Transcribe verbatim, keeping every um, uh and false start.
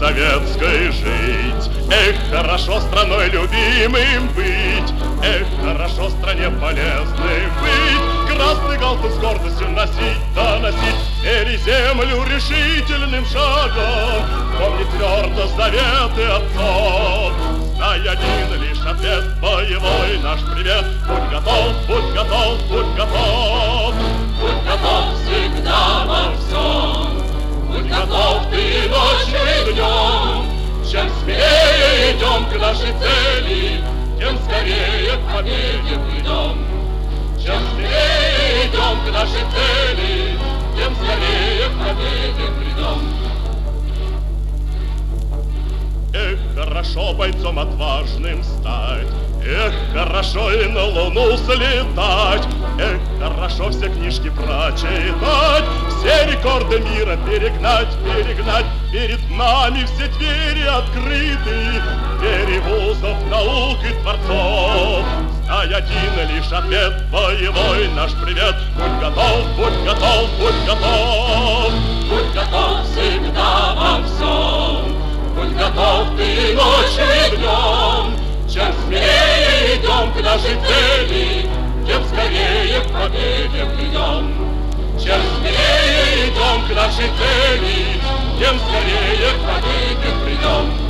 советской жить. Эх, хорошо страной любимым быть, эх, хорошо стране полезным быть. Красный галстук с гордостью носить, да носить, мери землю решительным шагом. Помни твердо заветы отцов, знай один лишь ответ, боевой наш привет. Будь готов, будь готов, будь готов. Будь готов всегда во всем, будь готов ты ночью и днем. Чем смелее идем к нашей цели, тем скорее к победе придем. Чем смелее идем к нашей цели, тем скорее к победе придем. Эх, хорошо бойцом отважным стать, эх, хорошо и на луну слетать, эх, хорошо все книжки прочитать, все рекорды мира перегнать, перегнать. Перед нами все двери открыты, двери вузов, наук и творцов. Знай один лишь ответ, боевой наш привет. Будь готов, будь готов, будь готов. Будь готов всегда во всем, будь готов ты ночью и днем. Чем смелее идем к нашей цели, тем скорее к победе придем. Чем смелее идем к нашей цели, тем скорее к победе придем.